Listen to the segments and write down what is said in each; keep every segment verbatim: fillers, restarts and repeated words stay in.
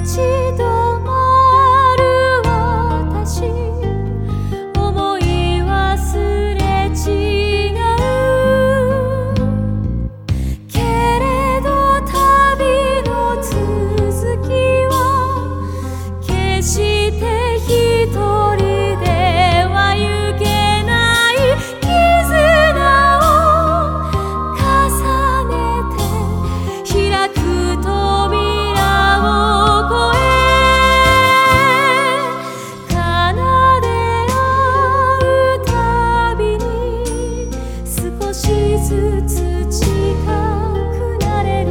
ち止まる私、思い忘れ違うけれど、旅の続きは決して一人では行けない絆を重ねて開く扉を越え、奏で合うたびに少しずつ近くなれる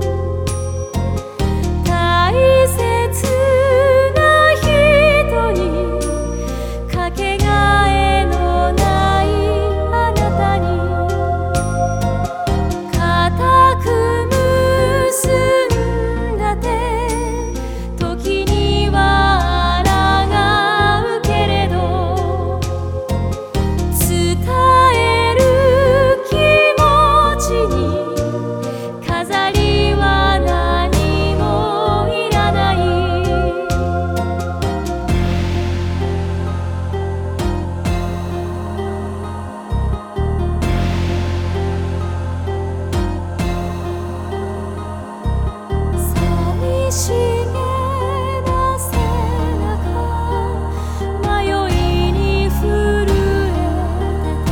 大切な人に、かけがえのないあなたに、固く結んだ手、時には抗うけれど、伝える気持ちに飾りは何もいらない。寂しげな背中、迷いに震えて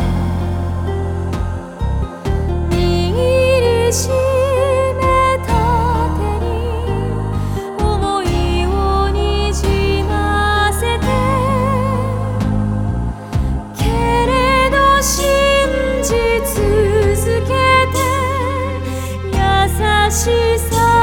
握りしめた手に思いをにじませて、けれど信じ続けて優しさ